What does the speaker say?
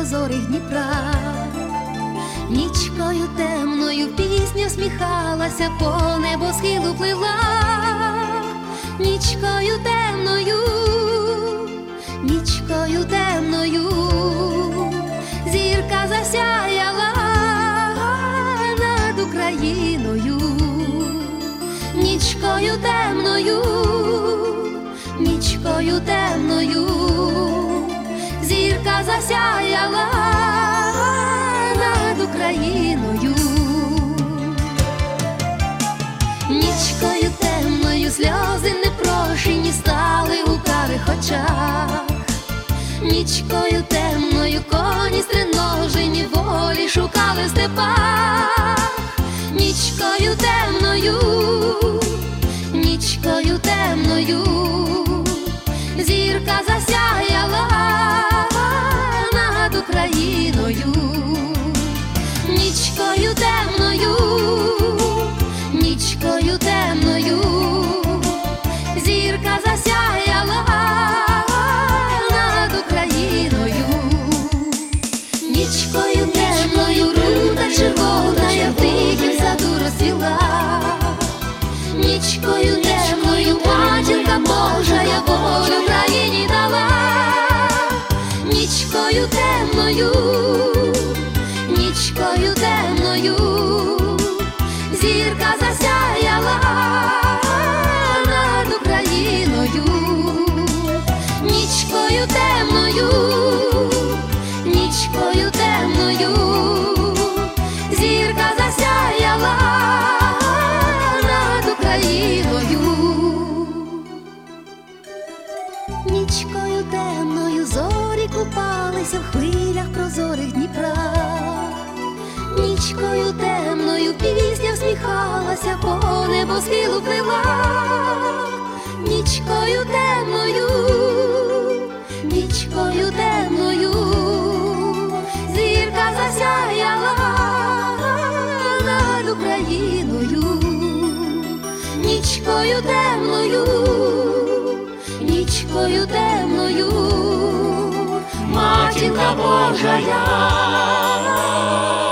прозорих Дніпра. Нічкою темною пісня всміхалася, по небосхилу плила. Нічкою темною, нічкою темною, зірка засяяла над Україною. Нічкою темною, нічкою темною, зірка засяяла над Україною. Нічкою темною сльози непрошені стали у карих очах. Нічкою темною коні стриножені волі шукали в степах. Нічкою темною, нічкою темною, зірка засяяла над Україною. Нічкою темною, нічкою темною, зірка засяяла над Україною. Нічкою темною рута червона, я в тихім саду розцвіла. Нічкою темною матінка Божа, я волю Україні дала. Нічкою темною, нічкою темною, зірка засяяла над Україною. Нічкою темною, нічкою темною, зірка засяяла над Україною. Нічкою темною зорі купалися в хвилях прозорих Дніпра. Нічкою темною пісня всміхалася, по небосхилу плила. Нічкою темною, нічкою темною, зірка засяяла над Україною. Нічкою темною, нічкою темною, матінка Божа я.